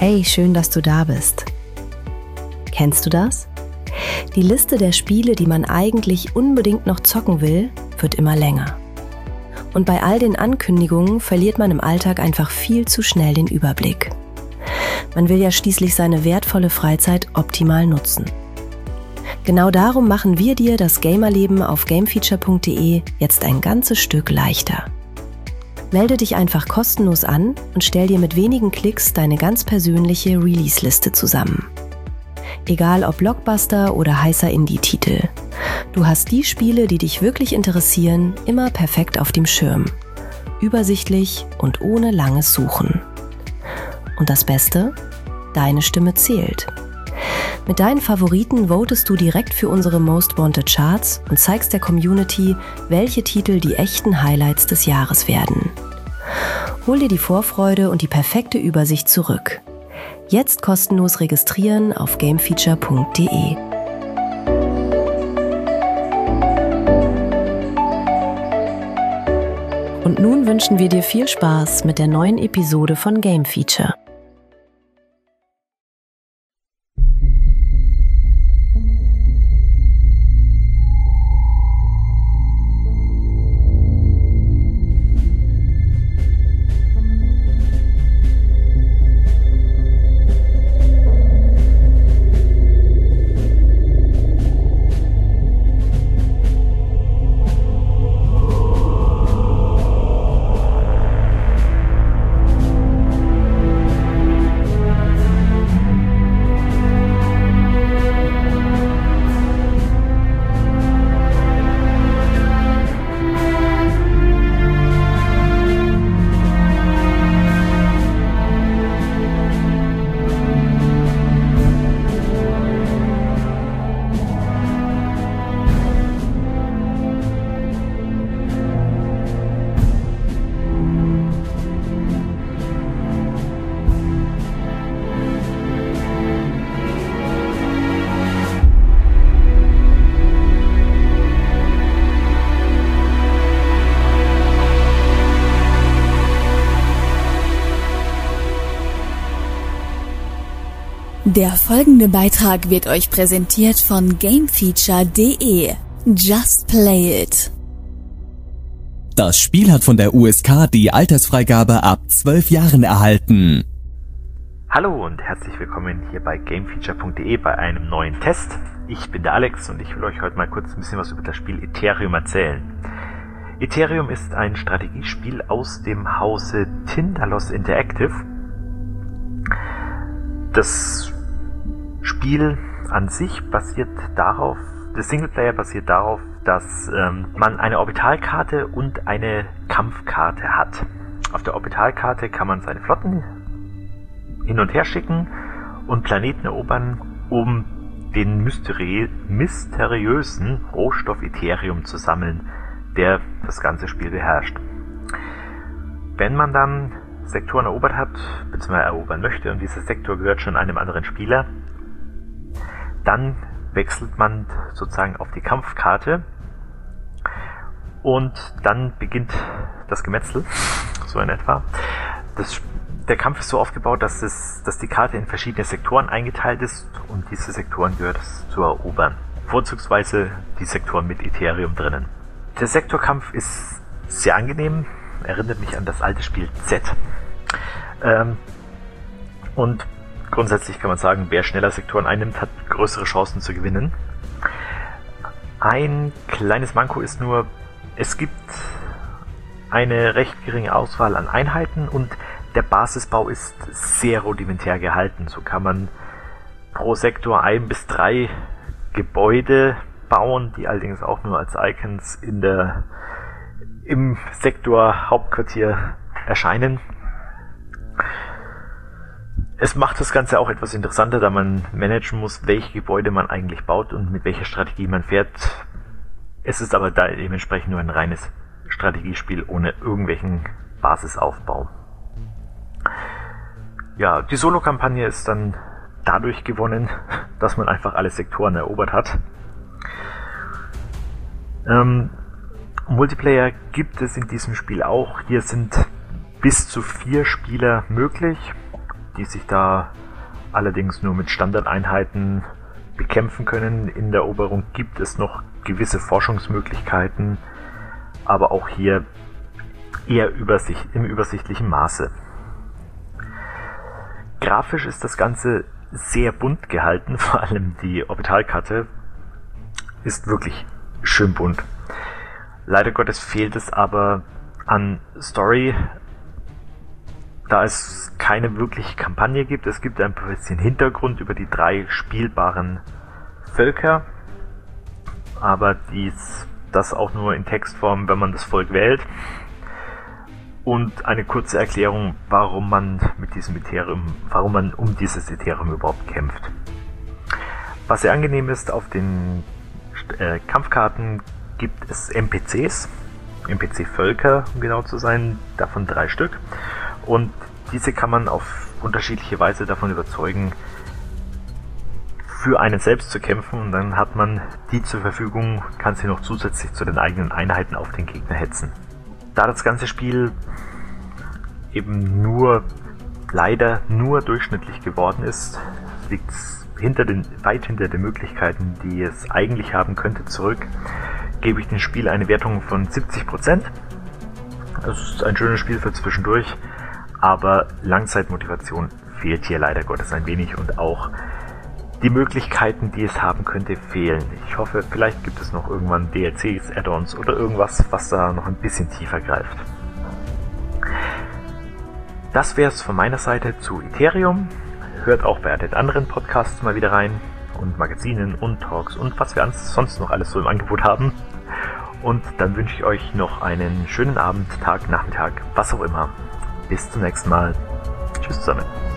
Hey, schön, dass du da bist. Kennst du das? Die Liste der Spiele, die man eigentlich unbedingt noch zocken will, wird immer länger. Und bei all den Ankündigungen verliert man im Alltag einfach viel zu schnell den Überblick. Man will ja schließlich seine wertvolle Freizeit optimal nutzen. Genau darum machen wir dir das Gamerleben auf gamefeature.de jetzt ein ganzes Stück leichter. Melde dich einfach kostenlos an und stell dir mit wenigen Klicks deine ganz persönliche Release-Liste zusammen. Egal ob Blockbuster oder heißer Indie-Titel. Du hast die Spiele, die dich wirklich interessieren, immer perfekt auf dem Schirm. Übersichtlich und ohne langes Suchen. Und das Beste? Deine Stimme zählt. Mit deinen Favoriten votest du direkt für unsere Most Wanted Charts und zeigst der Community, welche Titel die echten Highlights des Jahres werden. Hol dir die Vorfreude und die perfekte Übersicht zurück. Jetzt kostenlos registrieren auf gamefeature.de. Und nun wünschen wir dir viel Spaß mit der neuen Episode von Game Feature. Der folgende Beitrag wird euch präsentiert von gamefeature.de. Just play it. Das Spiel hat von der USK die Altersfreigabe ab 12 Jahren erhalten. Hallo und herzlich willkommen hier bei gamefeature.de bei einem neuen Test. Ich bin der Alex und ich will euch heute mal kurz ein bisschen was über das Spiel Ethereum erzählen. Ethereum ist ein Strategiespiel aus dem Hause Tindalos Interactive. Das Spiel an sich basiert darauf, der Singleplayer basiert darauf, dass man eine Orbitalkarte und eine Kampfkarte hat. Auf der Orbitalkarte kann man seine Flotten hin und her schicken und Planeten erobern, um den mysteriösen Rohstoff Ethereum zu sammeln, der das ganze Spiel beherrscht. Wenn man dann Sektoren erobert hat, bzw. erobern möchte und dieser Sektor gehört schon einem anderen Spieler, dann wechselt man sozusagen auf die Kampfkarte und dann beginnt das Gemetzel, so in etwa. Der Kampf ist so aufgebaut, dass die Karte in verschiedene Sektoren eingeteilt ist und diese Sektoren gehört es zu erobern. Vorzugsweise die Sektoren mit Ethereum drinnen. Der Sektorkampf ist sehr angenehm, erinnert mich an das alte Spiel Z. Und grundsätzlich kann man sagen, wer schneller Sektoren einnimmt, hat größere Chancen zu gewinnen. Ein kleines Manko ist nur, es gibt eine recht geringe Auswahl an Einheiten und der Basisbau ist sehr rudimentär gehalten. So kann man pro Sektor 1 bis 3 Gebäude bauen, die allerdings auch nur als Icons im Sektor Hauptquartier erscheinen. Es macht das Ganze auch etwas interessanter, da man managen muss, welche Gebäude man eigentlich baut und mit welcher Strategie man fährt. Es ist aber da dementsprechend nur ein reines Strategiespiel ohne irgendwelchen Basisaufbau. Ja, die Solo-Kampagne ist dann dadurch gewonnen, dass man einfach alle Sektoren erobert hat. Multiplayer gibt es in diesem Spiel auch. Hier sind bis zu 4 Spieler möglich die sich da allerdings nur mit Standardeinheiten bekämpfen können. In der Eroberung gibt es noch gewisse Forschungsmöglichkeiten, aber auch hier eher im übersichtlichen Maße. Grafisch ist das Ganze sehr bunt gehalten, vor allem die Orbitalkarte ist wirklich schön bunt. Leider Gottes fehlt es aber an Story, da es keine wirkliche Kampagne gibt. Es gibt ein bisschen Hintergrund über die 3 spielbaren Völker, aber das auch nur in Textform, wenn man das Volk wählt. Und eine kurze Erklärung, warum man um dieses Ethereum überhaupt kämpft. Was sehr angenehm ist, auf den Kampfkarten gibt es NPCs, NPC-Völker, um genau zu sein, davon 3 Stück. Und diese kann man auf unterschiedliche Weise davon überzeugen, für einen selbst zu kämpfen, und dann hat man die zur Verfügung, kann sie noch zusätzlich zu den eigenen Einheiten auf den Gegner hetzen. Da das ganze Spiel eben leider nur durchschnittlich geworden ist, liegt es weit hinter den Möglichkeiten, die es eigentlich haben könnte, zurück, gebe ich dem Spiel eine Wertung von 70%. Es ist ein schönes Spiel für zwischendurch, aber Langzeitmotivation fehlt hier leider Gottes ein wenig, und auch die Möglichkeiten, die es haben könnte, fehlen. Ich hoffe, vielleicht gibt es noch irgendwann DLCs, Add-ons oder irgendwas, was da noch ein bisschen tiefer greift. Das wäre es von meiner Seite zu Ethereum. Hört auch bei den anderen Podcasts mal wieder rein und Magazinen und Talks und was wir sonst noch alles so im Angebot haben. Und dann wünsche ich euch noch einen schönen Abend, Tag, Nachmittag, was auch immer. Bis zum nächsten Mal. Tschüss zusammen.